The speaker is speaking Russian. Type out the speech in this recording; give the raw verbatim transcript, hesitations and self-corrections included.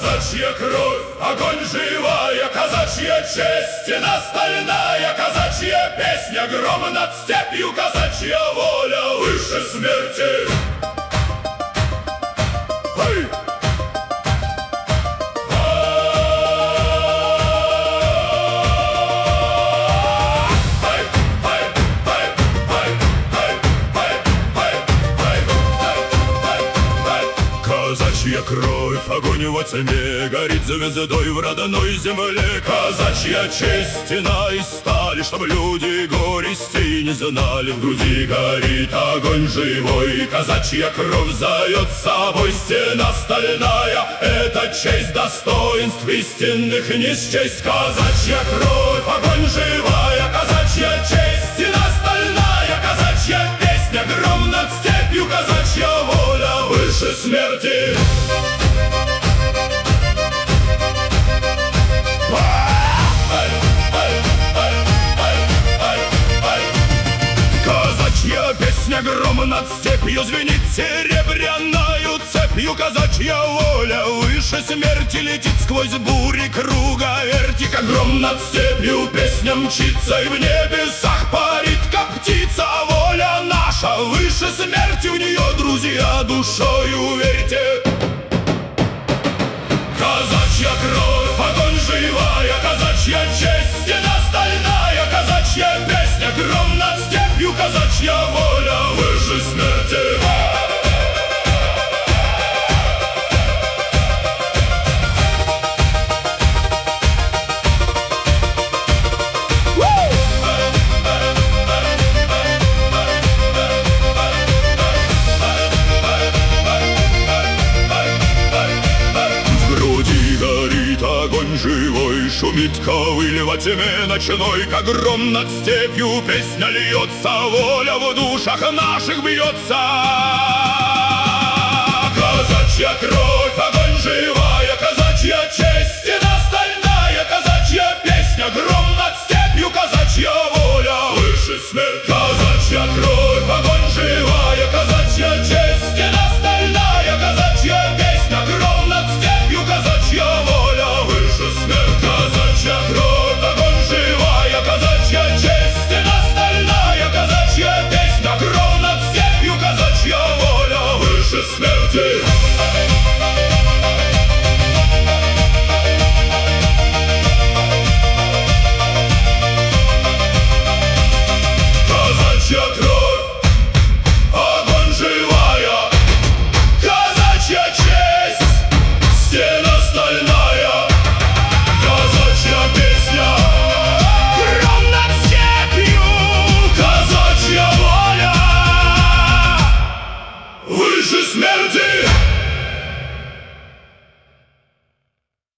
Казачья кровь, огонь живая, казачья честь, стена стальная, казачья песня, гром над степью, казачья воля выше смерти. Эй! Казачья кровь, огонь во тьме, горит звездой в родной земле. Казачья честь, стена из стали, чтоб люди горестей не знали. В груди горит огонь живой, казачья кровь зовет с собой. Стена стальная, это честь достоинств истинных не счесть. Казачья кровь, огонь живая, казачья честь, стена стальная, казачья песня, гром над степью, казачья воля выше смерти. Казачья песня, гром над степью, звенит серебряною цепью. Казачья воля выше смерти, летит сквозь бури круговерти. Как гром над степью песня мчится, и в небесах парит, как птица. Воля наша выше смерти, в нее, друзья, душою верьте. Казачья кровь, огонь живая, казачья честь, стена стальная, казачья песня, гром над степью, казачья воля выше смерти. Огонь живой шумит ковыль во тьме ночной, как гром над степью песня льется, воля в душах наших бьется. Казачья кровь, огонь живая, казачья честь, стена стальная, казачья песня, гром над степью, казачья воля выше смерть. Казачья кровь, огонь живая, казачья честь, стена стальная, казачья песня, гром над степью, казачья воля выше смерть. Казачья кровь, огонь живая, казачья честь, стена стальная, казачья песня, гром над степью, казачья воля выше смерти. Казачья кровь, огонь живая, казачья честь, стена стальная, казачья песня, гром над степью, казачья воля выше смерти.